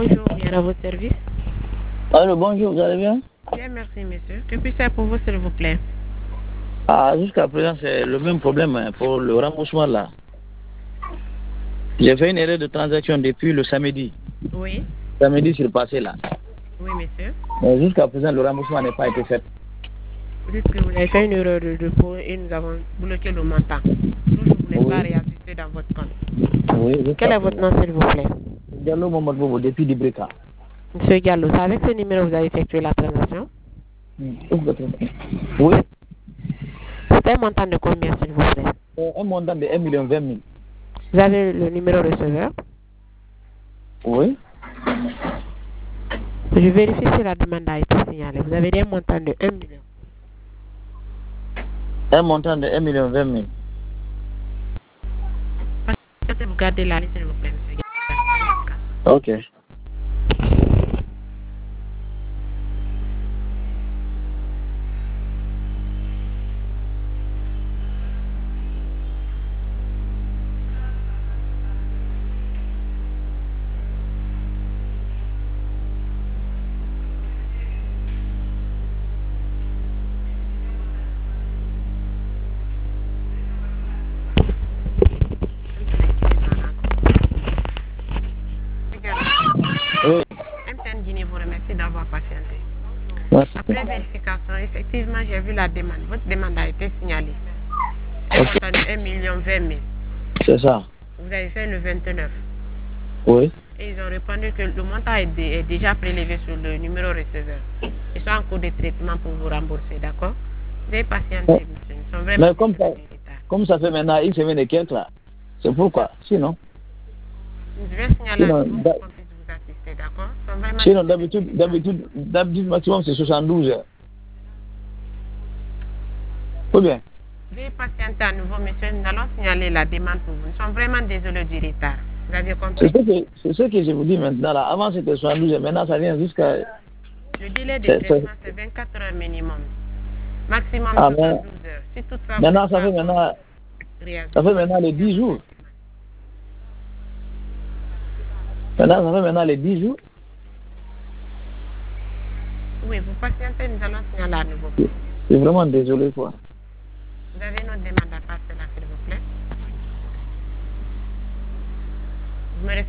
Bonjour, bien à votre service. Allô, bonjour, vous allez bien? Bien, merci, monsieur. Que puis-je faire pour vous, s'il vous plaît? Ah, jusqu'à présent, c'est le même problème pour le remboursement là. J'ai fait une erreur de transaction depuis le samedi. Oui. Samedi sur le passé là. Oui, monsieur. Mais jusqu'à présent, le remboursement n'a pas été fait. Vous dites que vous avez fait une erreur de dépôt et nous avons bloqué le montant. Toujours, vous n'êtes pas réajusté dans votre compte. Oui, Quel est votre nom, s'il vous plaît? Diallo Mohamed Bobo, depuis Dibreka. Monsieur Gallo, c'est avec ce numéro que vous avez effectué la transaction? Oui. C'est un montant de combien, s'il vous plaît? Un montant de 1 million 20 000. Vous avez le numéro receveur? Oui. Je vérifie si la demande a été signalée. Vous avez dit un montant de 1 million. Un montant de 1 million 20 000. Vous gardez la liste, s'il vous plaît, monsieur Gallo. Ok. Oui. MTN Guinée vous remercie d'avoir patienté. Merci. Après vérification, effectivement, j'ai vu la demande. Votre demande a été signalée. Un montant de 1 million 20 000. C'est ça. Vous avez fait le 29. Oui. Et ils ont répondu que le montant est déjà prélevé sur le numéro receveur. Ils sont en cours de traitement pour vous rembourser, d'accord? Vous avez patienté, monsieur. Nous sommes vraiment Mais comme ça fait maintenant une semaine et quelques là, c'est pourquoi. Sinon. Je vais signaler à vous pour qu'on puisse vous assister, d'accord? Sinon, d'habitude, maximum c'est 72 heures. Ou bien? Veuillez patienter à nouveau, monsieur. Nous allons signaler la demande pour vous. Nous sommes vraiment désolés du retard. Vous avez compris? C'est ce que je vous dis maintenant là. Avant c'était 72 heures, maintenant ça vient jusqu'à. Le délai de traitement c'est 24 heures minimum. Maximum 72 heures. Si toutefois maintenant, ça fait maintenant les 10 jours. Maintenant, ça fait maintenant les 10 jours. Oui, vous patientez, nous allons signaler à nouveau. Je suis vraiment désolé, quoi. Vous avez une autre demande à passer là, s'il vous plaît? Vous me